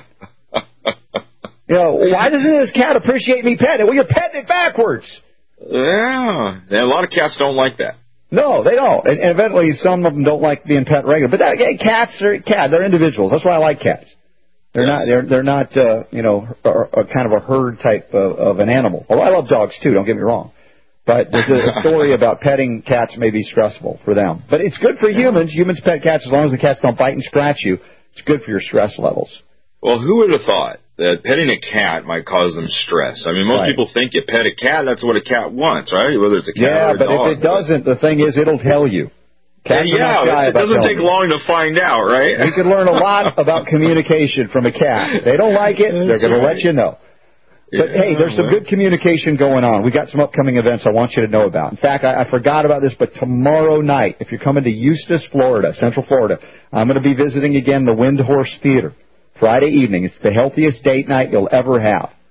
Speaker 11: You know, why doesn't this cat appreciate me petting it? Well, you're petting it backwards.
Speaker 12: Yeah. yeah, a lot of cats don't like that.
Speaker 11: No, they don't. And, and evidently, some of them don't like being pet regular. But that, yeah, cats are cat. They're individuals. That's why I like cats. They're yes. not. They're they're not. Uh, you know, a, a kind of a herd type of, of an animal. Although I love dogs too. Don't get me wrong. But there's a story about petting cats may be stressful for them. But it's good for humans. Humans pet cats as long as the cats don't bite and scratch you. It's good for your stress levels.
Speaker 12: Well, who would have thought that petting a cat might cause them stress? I mean, most right. people think you pet a cat, that's what a cat wants, right? Whether it's a cat
Speaker 11: yeah,
Speaker 12: or a dog.
Speaker 11: Yeah, but if it doesn't, the thing is it'll tell you. Cats
Speaker 12: yeah, yeah it doesn't take you. long to find out, right?
Speaker 11: You can learn a lot about communication from a cat. If they don't like it, they're going right. to let you know. But, yeah, hey, there's some good communication going on. We got some upcoming events I want you to know about. In fact, I, I forgot about this, but tomorrow night, if you're coming to Eustis, Florida, Central Florida, I'm going to be visiting again the Wind Horse Theater. Friday evening. It's the healthiest date night you'll ever have.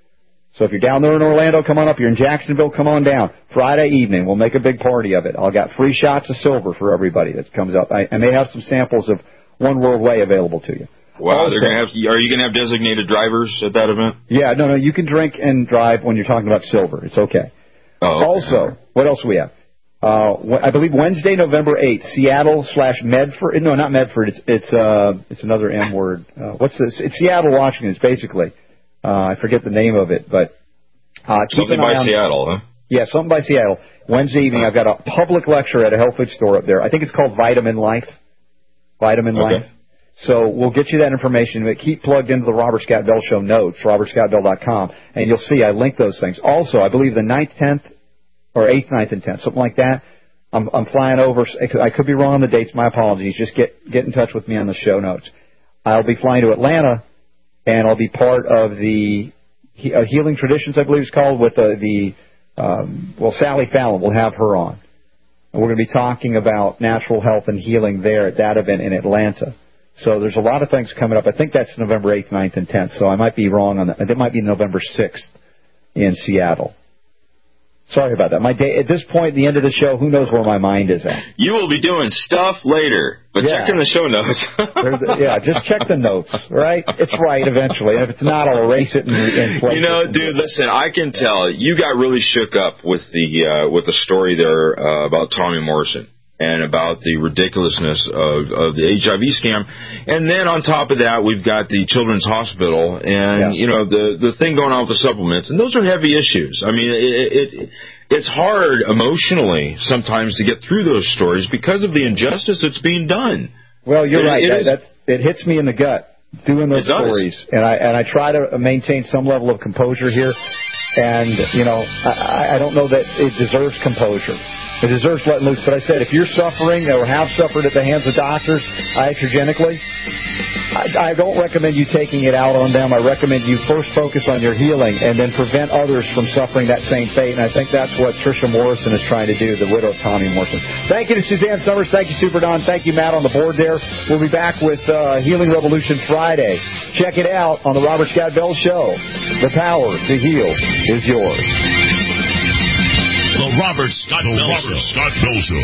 Speaker 11: So if you're down there in Orlando, come on up. You're in Jacksonville, come on down. Friday evening, we'll make a big party of it. I'll got free shots of silver for everybody that comes up. I, I may have some samples of One World Way available to you.
Speaker 12: Wow,
Speaker 11: also,
Speaker 12: they're gonna have. Are you going to have designated drivers at that event?
Speaker 11: Yeah, no, no. You can drink and drive when you're talking about silver. It's okay.
Speaker 12: Oh, okay.
Speaker 11: Also, what else do we have? Uh, I believe Wednesday, November eighth, Seattle slash Medford. No, not Medford. It's it's uh it's another M word. Uh, what's this? It's Seattle, Washington. It's basically. Uh, I forget the name of it, but uh, keep
Speaker 12: something
Speaker 11: an eye
Speaker 12: by
Speaker 11: on,
Speaker 12: Seattle, huh?
Speaker 11: Yeah, something by Seattle. Wednesday evening, I've got a public lecture at a health food store up there. I think it's called Vitamin Life. Vitamin
Speaker 12: Okay.
Speaker 11: Life. So we'll get you that information. But keep plugged into the Robert Scott Bell Show notes, robert scott bell dot com, and you'll see I link those things. Also, I believe the ninth, tenth, or eighth, ninth, and tenth, something like that. I'm, I'm flying over. I could be wrong on the dates. My apologies. Just get get in touch with me on the show notes. I'll be flying to Atlanta, and I'll be part of the uh, Healing Traditions, I believe it's called, with uh, the, um, well, Sally Fallon. We'll have her on. And we're going to be talking about natural health and healing there at that event in Atlanta. So there's a lot of things coming up. I think that's November eighth, ninth, and tenth. So I might be wrong on that. It might be November sixth in Seattle. Sorry about that. My day, at this point, the end of the show, who knows where my mind is at?
Speaker 12: You will be doing stuff later, but
Speaker 11: Yeah.
Speaker 12: check in the show notes.
Speaker 11: There's- yeah, just check the notes, right? It's right eventually. And if it's not, I'll erase it and, and place
Speaker 12: You know,
Speaker 11: it.
Speaker 12: dude, listen, I can tell you got really shook up with the uh, with the story there uh, about Tommy Morrison and about the ridiculousness of, of the H I V scam. And then on top of that, we've got the Children's Hospital and,
Speaker 11: Yeah.
Speaker 12: you know, the, the thing going on with the supplements. And those are heavy issues. I mean, it, it it's hard emotionally sometimes to get through those stories because of the injustice that's being done.
Speaker 11: Well, you're
Speaker 12: It-
Speaker 11: right.
Speaker 12: it
Speaker 11: That,
Speaker 12: is-
Speaker 11: that's, it hits me in the gut doing those
Speaker 12: It does.
Speaker 11: stories, and I and I try to maintain some level of composure here. And you know, I, I don't know that it deserves composure. It deserves letting loose. But I said, if you're suffering or have suffered at the hands of doctors iatrogenically, I, I don't recommend you taking it out on them. I recommend you first focus on your healing and then prevent others from suffering that same fate. And I think that's what Tricia Morrison is trying to do, the widow of Tommy Morrison. Thank you to Suzanne Summers. Thank you, Super Don. Thank you, Matt, on the board there. We'll be back with uh, Healing Revolution Friday. Check it out on the Robert Scott Bell Show. The power to heal is yours.
Speaker 2: The Robert Scott the Bell Robert Show. Scott Bell Show.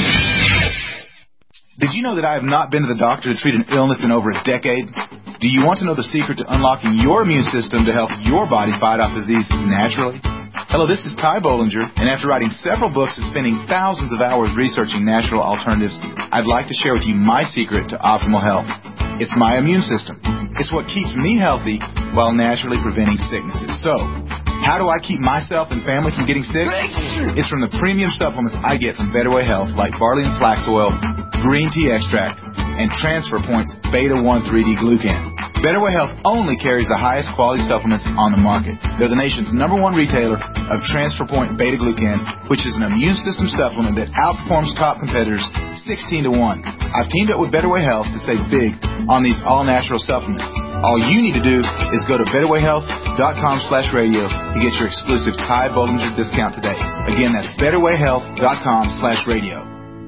Speaker 10: Did you know that I have not been to the doctor to treat an illness in over a decade? Do you want to know the secret to unlocking your immune system to help your body fight off disease naturally? Hello, this is Ty Bollinger, and after writing several books and spending thousands of hours researching natural alternatives, I'd like to share with you my secret to optimal health. It's my immune system. It's what keeps me healthy while naturally preventing sicknesses. So, how do I keep myself and family from getting sick? It's from the premium supplements I get from Better Way Health, like barley and flax oil, green tea extract, and Transfer Points Beta one three D Glucan. Better Way Health only carries the highest quality supplements on the market. They're the nation's number one retailer of Transfer Point Beta Glucan, which is an immune system supplement that outperforms top competitors sixteen to one. I've teamed up with Better Way Health to save big on these all-natural supplements. All you need to do is go to betterwayhealth.com slash radio to get your exclusive Ty Bollinger discount today. Again, that's betterwayhealth.com slash radio.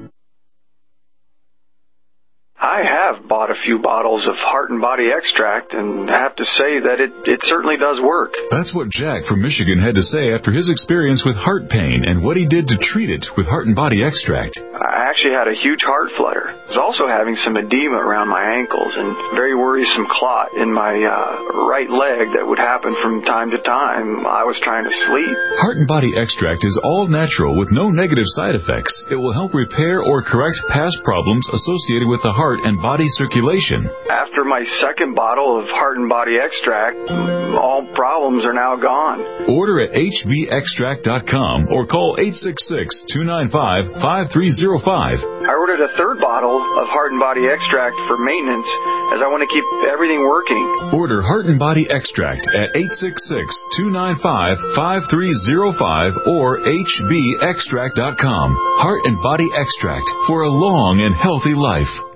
Speaker 13: I have bought a few bottles of Heart and Body Extract and have to say that it, it certainly does work.
Speaker 14: That's what Jack from Michigan had to say after his experience with heart pain and what he did to treat it with Heart and Body Extract.
Speaker 13: I actually had a huge heart flutter. I was also having some edema around my ankles and very worrisome clot in my uh, right leg that would happen from time to time. I was trying to sleep.
Speaker 14: Heart and Body Extract is all natural with no negative side effects. It will help repair or correct past problems associated with the heart and body circulation.
Speaker 13: After my second bottle of Heart and Body Extract, all problems are now gone.
Speaker 14: Order at h b extract dot com or call eight six six, two nine five, five three zero five.
Speaker 13: I ordered a third bottle of Heart and Body Extract for maintenance as I want to keep everything working.
Speaker 14: Order Heart and Body Extract at eight six six, two nine five, five three zero five or h b extract dot com. Heart and Body Extract for a long and healthy life.